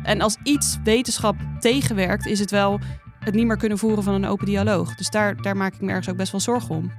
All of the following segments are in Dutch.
En als iets wetenschap tegenwerkt, is het wel het niet meer kunnen voeren van een open dialoog. Dus daar maak ik me ergens ook best wel zorgen om.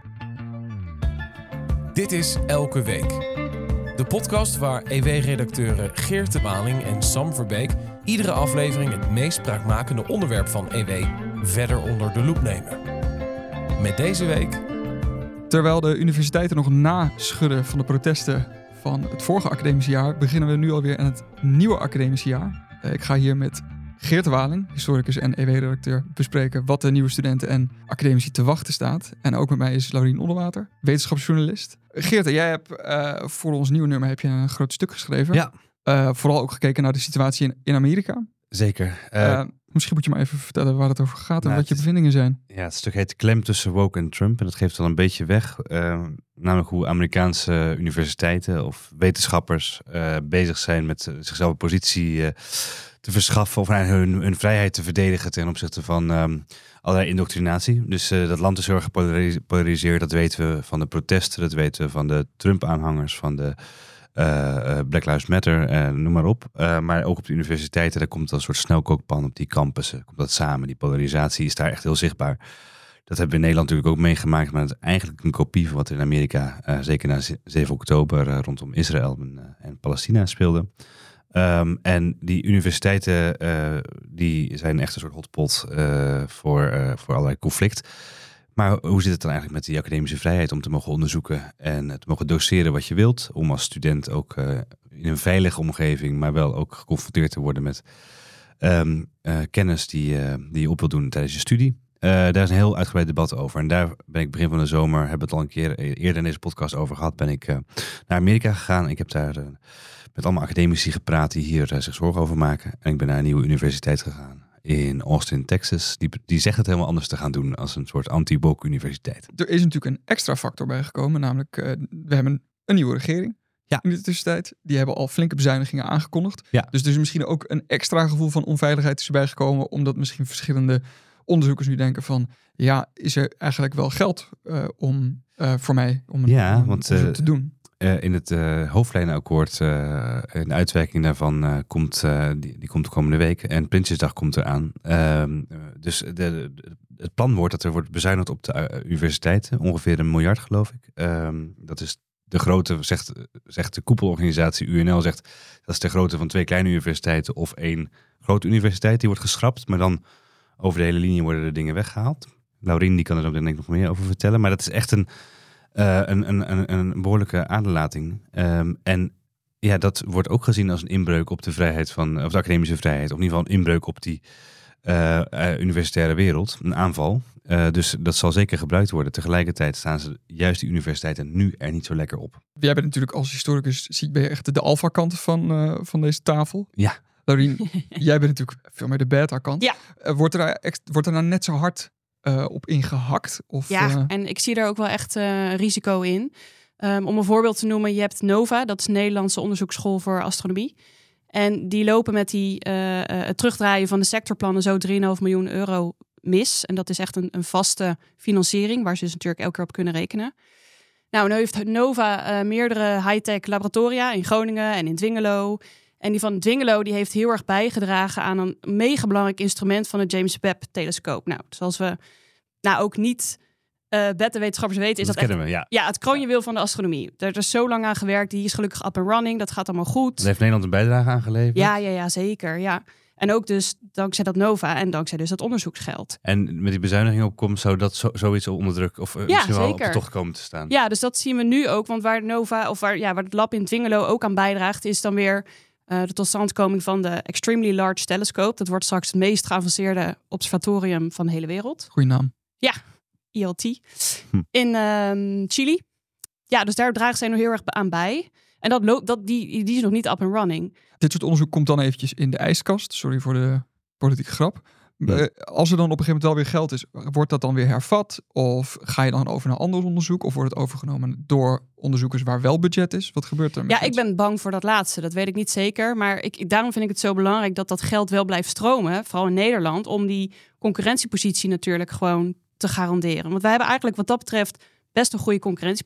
Dit is Elke Week. De podcast waar EW-redacteuren Geert de Waling en Sam Verbeek iedere aflevering het meest spraakmakende onderwerp van EW verder onder de loep nemen. Met deze week... Terwijl de universiteiten nog naschudden van de protesten van het vorige academische jaar, beginnen we nu alweer aan het nieuwe academische jaar. Ik ga hier met Geert de Waling, historicus en EW-redacteur, bespreken wat de nieuwe studenten en academici te wachten staat. En ook met mij is Laurien Onderwater, wetenschapsjournalist. Geert, jij hebt voor ons nieuwe nummer een groot stuk geschreven. Ja. Vooral ook gekeken naar de situatie in Amerika. Zeker. Misschien moet je maar even vertellen waar het over gaat en wat je bevindingen zijn. Ja, het stuk heet Klem tussen woke en Trump. En dat geeft wel een beetje weg. Namelijk hoe Amerikaanse universiteiten of wetenschappers bezig zijn met zichzelf een positie te verschaffen. Of hun vrijheid te verdedigen ten opzichte van allerlei indoctrinatie. Dus dat land is heel erg gepolariseerd. Dat weten we van de protesten. Dat weten we van de Trump-aanhangers. Van de Black Lives Matter, noem maar op. Maar ook op de universiteiten, daar komt een soort snelkookpan op die campussen. Komt dat samen, die polarisatie is daar echt heel zichtbaar. Dat hebben we in Nederland natuurlijk ook meegemaakt, maar het is eigenlijk een kopie van wat er in Amerika, zeker na 7 oktober, rondom Israël en Palestina speelde. En die universiteiten, die zijn echt een soort hotspot voor allerlei conflict. Maar hoe zit het dan eigenlijk met die academische vrijheid om te mogen onderzoeken en te mogen doseren wat je wilt? Om als student ook in een veilige omgeving, maar wel ook geconfronteerd te worden met kennis die je op wil doen tijdens je studie. Daar is een heel uitgebreid debat over. En daar ben ik begin van de zomer, hebben we het al een keer eerder in deze podcast over gehad, ben ik naar Amerika gegaan. Ik heb daar met allemaal academici gepraat die hier zich zorgen over maken. En ik ben naar een nieuwe universiteit gegaan in Austin, Texas. Die zegt het helemaal anders te gaan doen als een soort anti-woke universiteit. Er is natuurlijk een extra factor bijgekomen, namelijk we hebben een nieuwe regering. Ja. In de tussentijd. Die hebben al flinke bezuinigingen aangekondigd. Ja. Dus er is misschien ook een extra gevoel van onveiligheid is erbij gekomen, omdat misschien verschillende onderzoekers nu denken van, ja, is er eigenlijk wel geld voor mij om een onderzoek te doen? In het hoofdlijnenakkoord, en de uitwerking daarvan komt de komende week. En Prinsjesdag komt eraan. Dus het plan wordt dat er wordt bezuinigd op de universiteiten. Ongeveer $1 miljard, geloof ik. Dat is de grootte, zegt de koepelorganisatie UNL, zegt dat is de grootte van 2 kleine universiteiten of 1 grote universiteit. Die wordt geschrapt, maar dan over de hele linie worden de dingen weggehaald. Laurien die kan er ook denk ik nog meer over vertellen. Maar dat is echt een behoorlijke aderlating. En ja, dat wordt ook gezien als een inbreuk op de vrijheid of de academische vrijheid. Of in ieder geval een inbreuk op die universitaire wereld. Een aanval. Dus dat zal zeker gebruikt worden. Tegelijkertijd staan ze juist die universiteiten nu er niet zo lekker op. Jij bent natuurlijk als historicus, ben je echt de alpha-kant van deze tafel. Ja. Laurien, jij bent natuurlijk veel meer de beta-kant. Ja. Wordt er nou net zo hard op ingehakt? En ik zie daar ook wel echt risico in. Om een voorbeeld te noemen, je hebt NOVA, dat is de Nederlandse onderzoeksschool voor astronomie. En die lopen met het terugdraaien van de sectorplannen zo €3,5 miljoen mis. En dat is echt een vaste financiering, waar ze dus natuurlijk elke keer op kunnen rekenen. Nou, nu heeft NOVA meerdere high-tech laboratoria in Groningen en in Dwingelo. En die van Dwingelo die heeft heel erg bijgedragen aan een mega belangrijk instrument van het James Webb-telescoop. Nou, zoals we ook niet beta-wetenschappers weten, is dat kennen echt, we, het kroonjuweel van de astronomie. Daar is zo lang aan gewerkt. Die is gelukkig up and running. Dat gaat allemaal goed. Daar heeft Nederland een bijdrage aan geleverd. Ja, zeker. Ja. En ook dus dankzij dat NOVA en dankzij dus dat onderzoeksgeld. En met die bezuiniging opkomt, zou dat zoiets onder druk of misschien wel op de tocht komen te staan? Ja, dus dat zien we nu ook. Want waar NOVA of waar het lab in Dwingelo ook aan bijdraagt, is dan weer de totstandkoming van de Extremely Large Telescope. Dat wordt straks het meest geavanceerde observatorium van de hele wereld. Goeie naam. Ja, ILT. In Chili. Ja, dus daar dragen zij nog heel erg aan bij. En die is nog niet up and running. Dit soort onderzoek komt dan eventjes in de ijskast. Sorry voor de politieke grap. Ja. Als er dan op een gegeven moment wel weer geld is, wordt dat dan weer hervat? Of ga je dan over naar ander onderzoek? Of wordt het overgenomen door onderzoekers waar wel budget is? Wat gebeurt er met ik ben bang voor dat laatste. Dat weet ik niet zeker. Maar daarom vind ik het zo belangrijk dat dat geld wel blijft stromen. Vooral in Nederland. Om die concurrentiepositie natuurlijk gewoon te garanderen. Want wij hebben eigenlijk wat dat betreft best een goede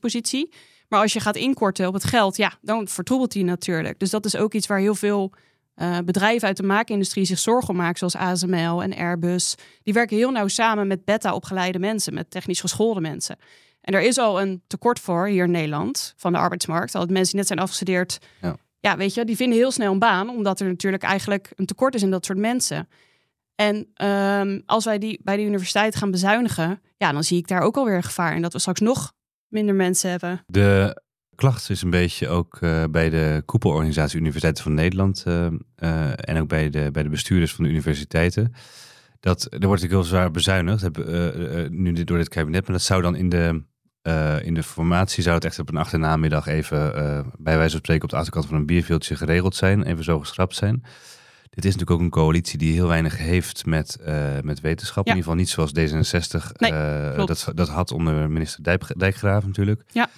concurrentiepositie. Maar als je gaat inkorten op het geld, dan vertroebelt die natuurlijk. Dus dat is ook iets waar heel veel bedrijven uit de maakindustrie zich zorgen maken, zoals ASML en Airbus, die werken heel nauw samen met beta-opgeleide mensen, met technisch geschoolde mensen. En er is al een tekort voor hier in Nederland van de arbeidsmarkt. Al de mensen die net zijn afgestudeerd, weet je, die vinden heel snel een baan, omdat er natuurlijk eigenlijk een tekort is in dat soort mensen. En als wij die bij de universiteit gaan bezuinigen, dan zie ik daar ook alweer een gevaar in dat we straks nog minder mensen hebben. De klacht is een beetje ook bij de koepelorganisatie Universiteiten van Nederland en ook bij de bestuurders van de universiteiten. Er wordt natuurlijk heel zwaar bezuinigd nu door dit kabinet, maar dat zou dan in de formatie zou het echt op een achternamiddag even bij wijze van spreken op de achterkant van een bierveeltje geregeld zijn, even zo geschrapt zijn. Dit is natuurlijk ook een coalitie die heel weinig heeft met wetenschap. Ja. In ieder geval niet zoals D66 dat had onder minister Dijkgraaf natuurlijk. Ja.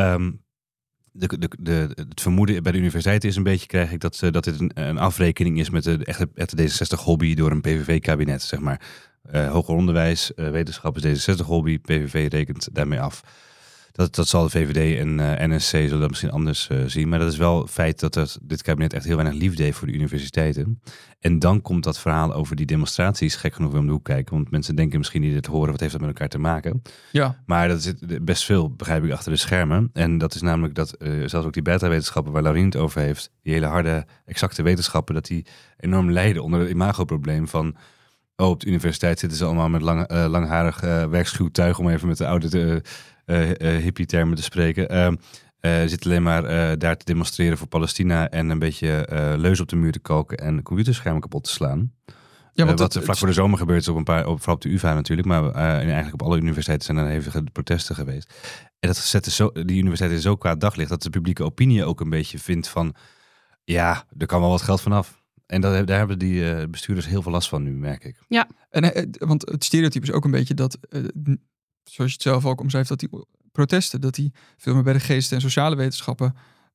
Het vermoeden bij de universiteit is een beetje, krijg ik, dat dit een afrekening is met de echte D66-hobby door een PVV-kabinet, zeg maar. Hoger onderwijs, wetenschap is D66-hobby, PVV rekent daarmee af. Dat zal de VVD en NSC zullen dat misschien anders zien. Maar dat is wel het feit dat dit kabinet echt heel weinig liefde heeft voor de universiteiten. En dan komt dat verhaal over die demonstraties gek genoeg weer om de hoek kijken. Want mensen denken misschien niet dit horen, wat heeft dat met elkaar te maken? Ja. Maar dat zit best veel, begrijp ik, achter de schermen. En dat is namelijk dat zelfs ook die beta-wetenschappen waar Laurien het over heeft, die hele harde, exacte wetenschappen, dat die enorm lijden onder het imagoprobleem van op de universiteit zitten ze allemaal met langharig werkschuw tuig, om even met de oude hippie-termen te spreken. Zit alleen maar daar te demonstreren voor Palestina en een beetje leus op de muur te kalken en computerschermen kapot te slaan. Ja, wat vlak voor de zomer gebeurt is vooral op de UvA natuurlijk, maar eigenlijk op alle universiteiten zijn er hevige protesten geweest. En dat zette die universiteiten zo kwaad daglicht dat de publieke opinie ook een beetje vindt van, ja, er kan wel wat geld vanaf. En daar hebben die bestuurders heel veel last van nu, merk ik. Ja. Want het stereotype is ook een beetje dat, zoals je het zelf ook omschrijft, dat die protesten, dat die veel meer bij de geesten en sociale wetenschappen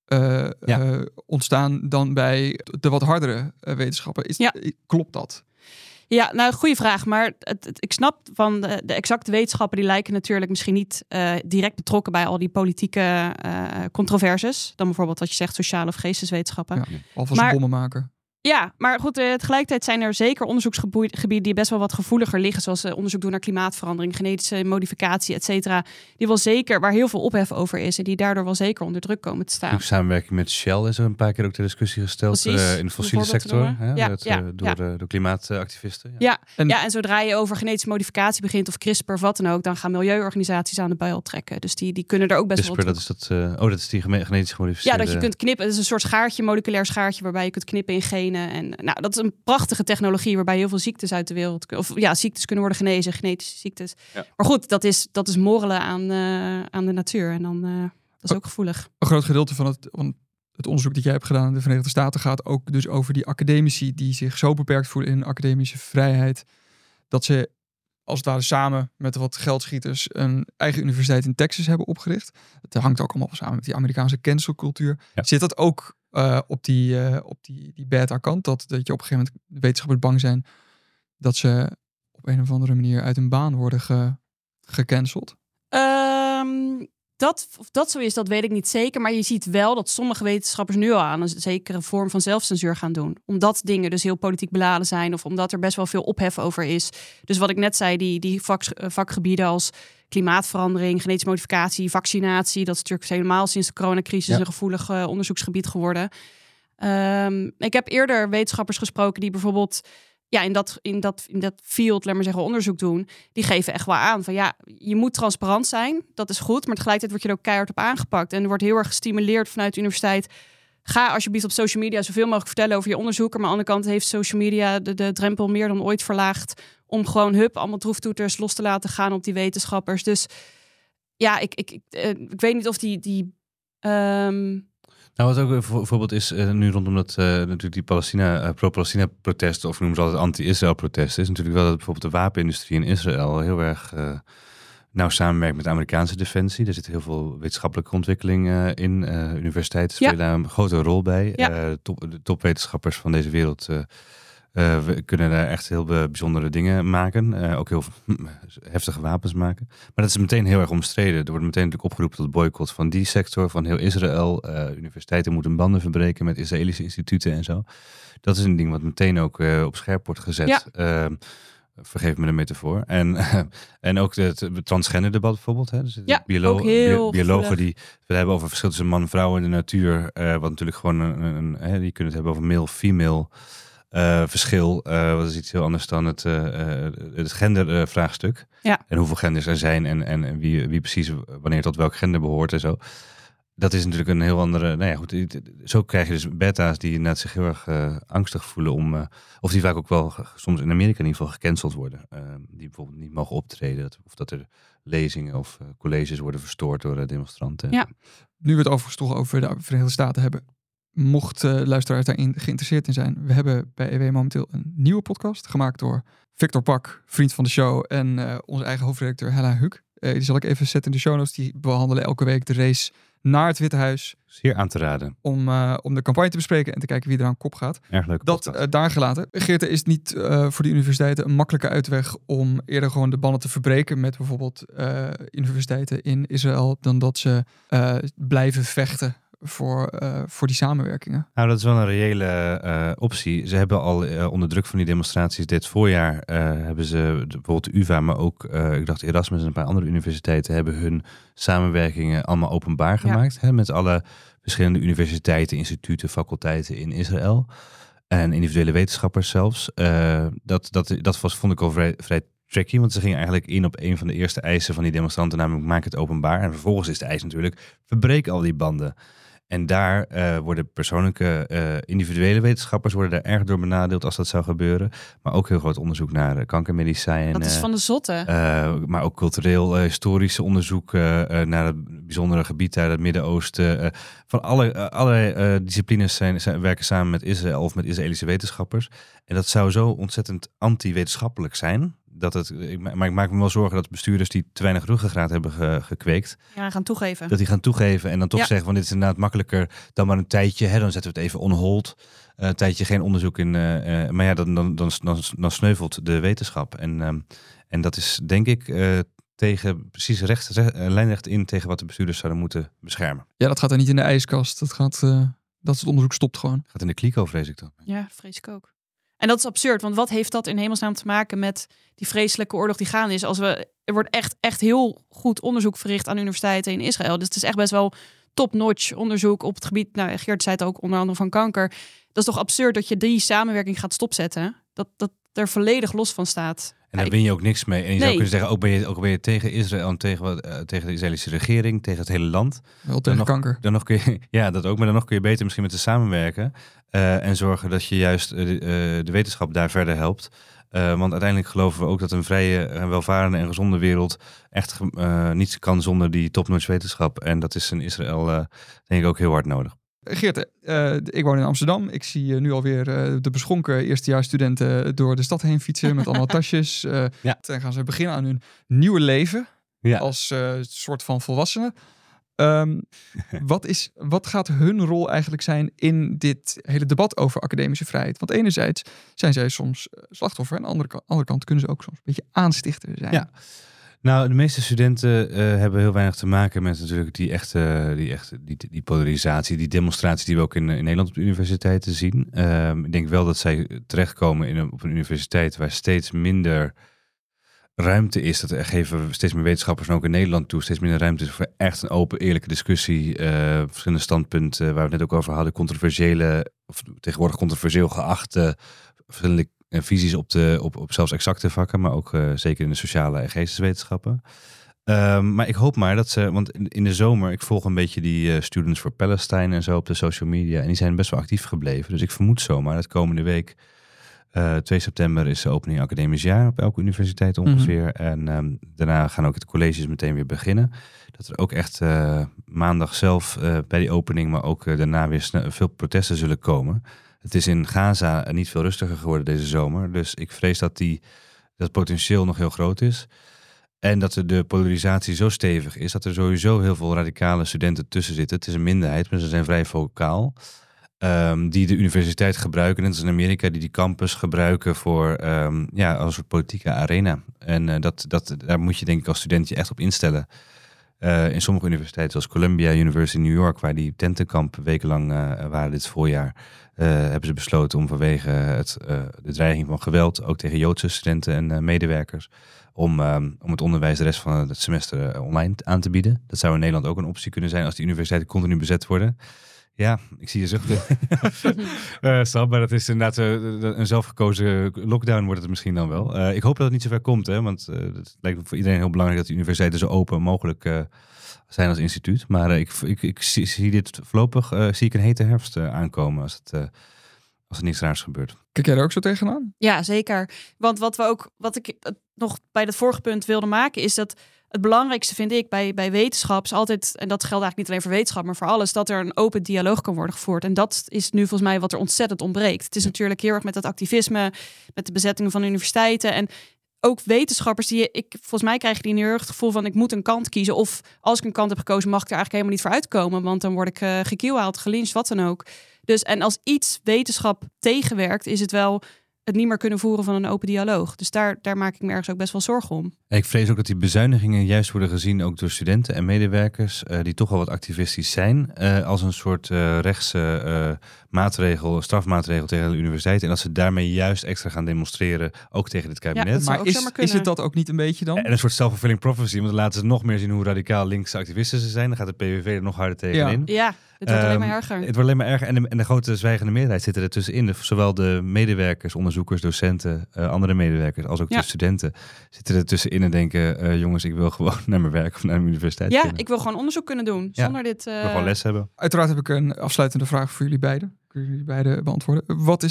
ontstaan dan bij de wat hardere wetenschappen. Klopt dat? Ja, nou, goede vraag. Maar ik snap van de exacte wetenschappen, die lijken natuurlijk misschien niet direct betrokken bij al die politieke controverses. Dan bijvoorbeeld wat je zegt, sociale of geesteswetenschappen. Ja, alvast een bommenmaker. Ja, maar goed, tegelijkertijd zijn er zeker onderzoeksgebieden die best wel wat gevoeliger liggen, zoals onderzoek doen naar klimaatverandering, genetische modificatie, et cetera. Die wel zeker, waar heel veel ophef over is en die daardoor wel zeker onder druk komen te staan. Ook samenwerking met Shell is er een paar keer ook ter discussie gesteld in de fossiele sector, door klimaatactivisten. Ja. En zodra je over genetische modificatie begint of CRISPR of wat dan ook, dan gaan milieuorganisaties aan de bel trekken. Dus die kunnen er ook best CRISPR, wel. Dat is die genetisch gemodificeerde. Ja, dat je kunt knippen. Het is een soort schaartje, moleculair schaartje, waarbij je kunt knippen in genen. En nou, dat is een prachtige technologie waarbij heel veel ziektes uit de wereld, ziektes kunnen worden genezen, genetische ziektes. Ja. Maar goed, dat is morrelen aan de natuur en dan dat is ook gevoelig. Een groot gedeelte van het onderzoek dat jij hebt gedaan in de Verenigde Staten gaat ook dus over die academici die zich zo beperkt voelen in academische vrijheid, dat ze als het ware samen met wat geldschieters een eigen universiteit in Texas hebben opgericht. Het hangt ook allemaal samen met die Amerikaanse cancelcultuur. Ja. Zit dat ook op die beta kant, dat je op een gegeven moment wetenschappers bang zijn dat ze op een of andere manier uit hun baan worden gecanceld? Of dat zo is, dat weet ik niet zeker. Maar je ziet wel dat sommige wetenschappers nu al aan een zekere vorm van zelfcensuur gaan doen. Omdat dingen dus heel politiek beladen zijn of omdat er best wel veel ophef over is. Dus wat ik net zei, die vakgebieden als klimaatverandering, genetische modificatie, vaccinatie. Dat is natuurlijk helemaal sinds de coronacrisis een gevoelig onderzoeksgebied geworden. Ik heb eerder wetenschappers gesproken die bijvoorbeeld in dat field, laat maar zeggen, onderzoek doen. Die geven echt wel aan van je moet transparant zijn. Dat is goed, maar tegelijkertijd word je er ook keihard op aangepakt. En er wordt heel erg gestimuleerd vanuit de universiteit. Ga alsjeblieft op social media zoveel mogelijk vertellen over je onderzoek. Maar aan de andere kant heeft social media de drempel meer dan ooit verlaagd om gewoon allemaal troeftoeters los te laten gaan op die wetenschappers. Dus ik weet niet of die Nou, wat ook bijvoorbeeld is nu rondom dat natuurlijk die pro-Palestina protesten, of noemen ze altijd anti-Israël protesten, is natuurlijk wel dat bijvoorbeeld de wapenindustrie in Israël heel erg nauw samenwerkt met de Amerikaanse defensie. Er zit heel veel wetenschappelijke ontwikkeling in. Universiteiten spelen daar een grote rol bij. De topwetenschappers van deze wereld We kunnen daar echt heel bijzondere dingen maken. Ook heel heftige wapens maken. Maar dat is meteen heel erg omstreden. Er wordt meteen natuurlijk opgeroepen tot boycott van die sector, van heel Israël. Universiteiten moeten banden verbreken met Israëlische instituten en zo. Dat is een ding wat meteen ook op scherp wordt gezet. Ja. Vergeef me de metafoor. En ook het transgender debat bijvoorbeeld. Hè? Dus biologen die het hebben over verschil tussen man en vrouw in de natuur. Wat natuurlijk gewoon die kunnen het hebben over male-female verschil. Wat is iets heel anders dan het gendervraagstuk. En hoeveel genders er zijn en wie precies wanneer tot welk gender behoort en zo. Dat is natuurlijk een heel andere... zo krijg je dus beta's die inderdaad zich heel erg angstig voelen of die vaak ook wel soms in Amerika in ieder geval gecanceld worden. Die bijvoorbeeld niet mogen optreden. Of dat er lezingen of colleges worden verstoord door demonstranten. Ja. Nu we het overigens toch over de Verenigde Staten hebben. Mocht luisteraars daarin geïnteresseerd in zijn. We hebben bij EW momenteel een nieuwe podcast. Gemaakt door Victor Pak, vriend van de show. En onze eigen hoofdredacteur Hella Huuk. Die zal ik even zetten in de show notes. Die behandelen elke week de race naar het Witte Huis. Zeer aan te raden. Om de campagne te bespreken en te kijken wie er aan kop gaat. Erg leuk. Dat daar gelaten. Geerte, is niet voor de universiteiten een makkelijke uitweg om eerder gewoon de banden te verbreken met bijvoorbeeld universiteiten in Israël dan dat ze blijven vechten voor die samenwerkingen? Nou, dat is wel een reële optie. Ze hebben al onder druk van die demonstraties dit voorjaar hebben ze bijvoorbeeld de UvA, maar ook ik dacht Erasmus en een paar andere universiteiten hebben hun samenwerkingen allemaal openbaar gemaakt. Hè, met alle verschillende universiteiten, instituten, faculteiten in Israël. En individuele wetenschappers zelfs. Vond ik al vrij tricky, want ze gingen eigenlijk in op een van de eerste eisen van die demonstranten, namelijk maak het openbaar. En vervolgens is de eis natuurlijk, verbreek al die banden. En daar worden persoonlijke, individuele wetenschappers worden daar erg door benadeeld als dat zou gebeuren. Maar ook heel groot onderzoek naar kankermedicijnen. Dat is van de zotte. Maar ook cultureel, historische onderzoek naar het bijzondere gebied daar, het Midden-Oosten. Van allerlei disciplines werken samen met Israël of met Israëlische wetenschappers. En dat zou zo ontzettend anti-wetenschappelijk zijn. Maar ik maak me wel zorgen dat bestuurders die te weinig ruggengraat hebben gekweekt. Ja, gaan toegeven. Dat die gaan toegeven en dan toch zeggen van dit is inderdaad makkelijker dan maar een tijdje. Hè, dan zetten we het even on hold. Een tijdje geen onderzoek in. Maar ja, dan sneuvelt de wetenschap. En dat is denk ik tegen precies lijnrecht in tegen wat de bestuurders zouden moeten beschermen. Ja, dat gaat er niet in de ijskast. Dat het onderzoek stopt gewoon. Gaat in de kliko, vrees ik dan. Ja, vrees ik ook. En dat is absurd, want wat heeft dat in hemelsnaam te maken met die vreselijke oorlog die gaande is? Er wordt echt heel goed onderzoek verricht aan universiteiten in Israël. Dus het is echt best wel top-notch onderzoek op het gebied. Nou, Geert zei het ook onder andere van kanker. Dat is toch absurd dat je die samenwerking gaat stopzetten? Dat er volledig los van staat. En daar win je ook niks mee. En je zou kunnen zeggen, ook ben je tegen Israël en tegen de Israëlische regering, tegen het hele land. Wel tegen kanker. Dan nog kun je, ja, dat ook. Maar dan nog kun je beter misschien met ze samenwerken. En zorgen dat je juist de wetenschap daar verder helpt. Want uiteindelijk geloven we ook dat een vrije, welvarende en gezonde wereld echt niets kan zonder die top-notch wetenschap. En dat is in Israël denk ik ook heel hard nodig. Geert, ik woon in Amsterdam. Ik zie nu alweer de beschonken eerstejaarsstudenten door de stad heen fietsen met allemaal tasjes. Dan gaan ze beginnen aan hun nieuwe leven als soort van volwassenen. Wat gaat hun rol eigenlijk zijn in dit hele debat over academische vrijheid? Want enerzijds zijn zij soms slachtoffer en aan de andere kant kunnen ze ook soms een beetje aanstichter zijn. Ja. Nou, de meeste studenten hebben heel weinig te maken met natuurlijk die polarisatie, die demonstratie die we ook in Nederland op de universiteiten zien. Ik denk wel dat zij terechtkomen op een universiteit waar steeds minder ruimte is. Dat geven steeds meer wetenschappers en ook in Nederland toe steeds minder ruimte is voor echt een open, eerlijke discussie. Verschillende standpunten waar we het net ook over hadden, tegenwoordig controversieel geachte, verschillende visies op zelfs exacte vakken, maar ook zeker in de sociale en geesteswetenschappen. Maar ik hoop maar dat want in de zomer, ik volg een beetje die Students for Palestine en zo op de social media en die zijn best wel actief gebleven. Dus ik vermoed zomaar dat komende week, 2 september is de opening academisch jaar op elke universiteit ongeveer. En daarna gaan ook de colleges meteen weer beginnen. Dat er ook echt maandag zelf bij die opening, maar ook daarna weer veel protesten zullen komen. Het is in Gaza niet veel rustiger geworden deze zomer. Dus ik vrees dat dat potentieel nog heel groot is. En dat de polarisatie zo stevig is dat er sowieso heel veel radicale studenten tussen zitten. Het is een minderheid, maar ze zijn vrij vocaal. Die de universiteit gebruiken, net als in Amerika, die campus gebruiken voor als een soort politieke arena. En daar moet je denk ik als student je echt op instellen. In sommige universiteiten, zoals Columbia University in New York, waar die tentenkampen wekenlang waren dit voorjaar, hebben ze besloten om vanwege de dreiging van geweld, ook tegen Joodse studenten en medewerkers, om het onderwijs de rest van het semester online aan te bieden. Dat zou in Nederland ook een optie kunnen zijn als die universiteiten continu bezet worden. Ja, ik zie je zuchten. Sam, maar dat is inderdaad een zelfgekozen lockdown wordt het misschien dan wel. Ik hoop dat het niet zo ver komt, hè, want het lijkt me voor iedereen heel belangrijk dat de universiteiten zo open mogelijk zijn als instituut. Maar ik zie dit voorlopig zie ik een hete herfst aankomen als er niks raars gebeurt. Kijk jij er ook zo tegenaan? Ja, zeker. Want wat ik nog bij dat vorige punt wilde maken is dat het belangrijkste vind ik bij wetenschap is altijd, en dat geldt eigenlijk niet alleen voor wetenschap, maar voor alles, dat er een open dialoog kan worden gevoerd. En dat is nu volgens mij wat er ontzettend ontbreekt. Het is natuurlijk heel erg met dat activisme, met de bezettingen van universiteiten en ook wetenschappers volgens mij krijgen die nu heel erg het gevoel van ik moet een kant kiezen. Of als ik een kant heb gekozen, mag ik er eigenlijk helemaal niet voor uitkomen, want dan word ik gekielhaald, gelyncht, wat dan ook. Dus en als iets wetenschap tegenwerkt, is het wel het niet meer kunnen voeren van een open dialoog. Dus daar maak ik me ergens ook best wel zorgen om. En ik vrees ook dat die bezuinigingen juist worden gezien ook door studenten en medewerkers die toch wel wat activistisch zijn, als een soort rechtse strafmaatregel tegen de universiteit. En dat ze daarmee juist extra gaan demonstreren, ook tegen dit kabinet. Ja, maar is het dat ook niet een beetje dan? En een soort self-fulfilling prophecy, want dan laten ze nog meer zien hoe radicaal linkse activisten ze zijn. Dan gaat de PVV er nog harder tegenin. Ja. Het wordt alleen maar erger. Het wordt alleen maar erger. En de grote zwijgende meerderheid zit er tussenin. Zowel de medewerkers, onderzoekers, docenten, andere medewerkers, als ook de studenten zitten er tussenin en denken, jongens, ik wil gewoon naar mijn werk of naar mijn universiteit kunnen. Ik wil gewoon onderzoek kunnen doen. Zonder dit... Ik wil gewoon les hebben. Uiteraard heb ik een afsluitende vraag voor jullie beiden. Kunnen jullie beiden beantwoorden?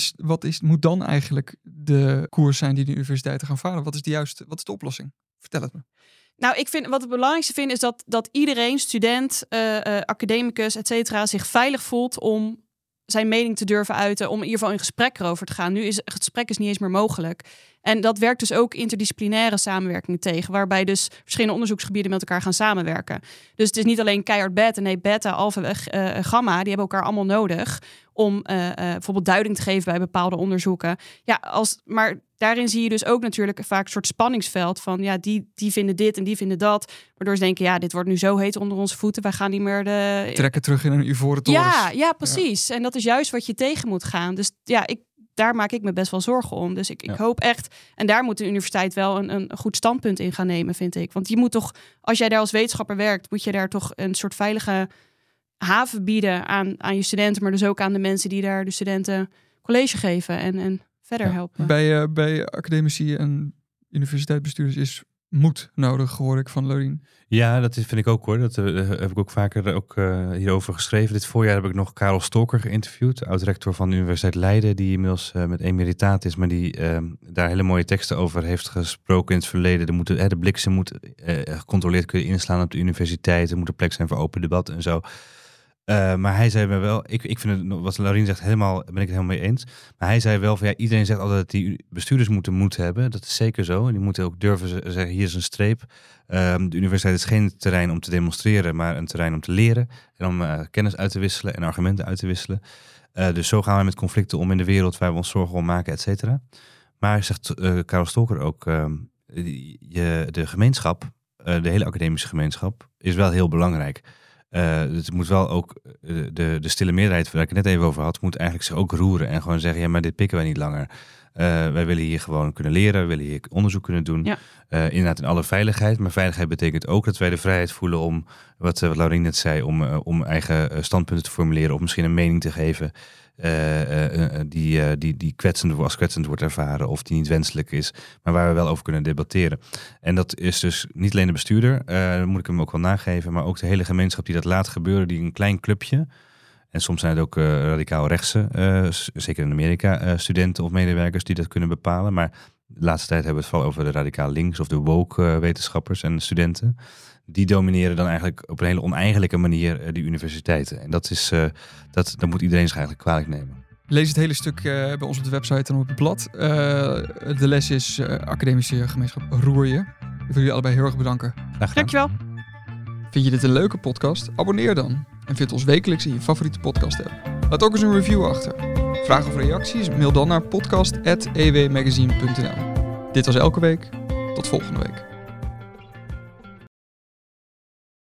Moet dan eigenlijk de koers zijn die de universiteiten gaan varen? Wat is de oplossing? Vertel het me. Nou, wat het belangrijkste vind is dat iedereen, student, academicus, et cetera, zich veilig voelt om zijn mening te durven uiten, om in ieder geval in gesprek erover te gaan. Nu is het gesprek niet eens meer mogelijk. En dat werkt dus ook interdisciplinaire samenwerking tegen, waarbij dus verschillende onderzoeksgebieden met elkaar gaan samenwerken. Dus het is niet alleen keihard beta, nee, beta, alpha, gamma, die hebben elkaar allemaal nodig om bijvoorbeeld duiding te geven bij bepaalde onderzoeken. Ja, maar daarin zie je dus ook natuurlijk vaak een soort spanningsveld van ja, die vinden dit en die vinden dat. Waardoor ze denken, ja, dit wordt nu zo heet onder onze voeten. Wij gaan niet meer trekken terug in een ivoren toren. Ja, precies. Ja. En dat is juist wat je tegen moet gaan. Dus ja, daar maak ik me best wel zorgen om. Dus ik hoop echt, en daar moet de universiteit wel een goed standpunt in gaan nemen, vind ik. Want je moet toch, als jij daar als wetenschapper werkt, moet je daar toch een soort veilige haven bieden aan je studenten, maar dus ook aan de mensen die daar de studenten college geven en verder helpen. Bij academici en universiteitsbestuurders is moed nodig, hoor ik van Laurien. Ja, dat vind ik ook hoor. Dat heb ik ook vaker hierover geschreven. Dit voorjaar heb ik nog Karel Stalker geïnterviewd, oud-rector van de Universiteit Leiden, die inmiddels met emeritaat is, maar die daar hele mooie teksten over heeft gesproken in het verleden. De bliksem moet gecontroleerd kunnen inslaan op de universiteit. Er moet een plek zijn voor open debat en zo. Maar hij zei me wel, ik vind het, wat Laurien zegt, ben ik het helemaal mee eens. Maar hij zei wel van ja, iedereen zegt altijd dat die bestuurders moeten moed hebben. Dat is zeker zo. En die moeten ook durven zeggen, hier is een streep. De universiteit is geen terrein om te demonstreren, maar een terrein om te leren. En om kennis uit te wisselen en argumenten uit te wisselen. Dus zo gaan we met conflicten om in de wereld waar we ons zorgen om maken, et cetera. Maar zegt Karel Stalker ook, de gemeenschap, de hele academische gemeenschap, is wel heel belangrijk. Het moet wel ook, de stille meerderheid waar ik het net even over had, moet eigenlijk zich ook roeren en gewoon zeggen, ja, maar dit pikken wij niet langer. Wij willen hier gewoon kunnen leren, we willen hier onderzoek kunnen doen. Ja. Inderdaad in alle veiligheid. Maar veiligheid betekent ook dat wij de vrijheid voelen om, wat Laurien net zei, om eigen standpunten te formuleren of misschien een mening te geven die kwetsend wordt ervaren of die niet wenselijk is, maar waar we wel over kunnen debatteren. En dat is dus niet alleen de bestuurder, moet ik hem ook wel nageven, maar ook de hele gemeenschap die dat laat gebeuren, die een klein clubje, en soms zijn het ook radicaal rechtse, zeker in Amerika, studenten of medewerkers die dat kunnen bepalen, maar de laatste tijd hebben we het vooral over de radicaal links of de woke wetenschappers en studenten. Die domineren dan eigenlijk op een hele oneigenlijke manier die universiteiten. En dat moet iedereen zich eigenlijk kwalijk nemen. Lees het hele stuk bij ons op de website en op het blad. De les is Academische Gemeenschap Roer je. Ik wil jullie allebei heel erg bedanken. Dankjewel. Vind je dit een leuke podcast? Abonneer dan. En vind ons wekelijks in je favoriete podcast app. Laat ook eens een review achter. Vragen of reacties? Mail dan naar podcast@ewmagazine.nl. Dit was Elke Week. Tot volgende week.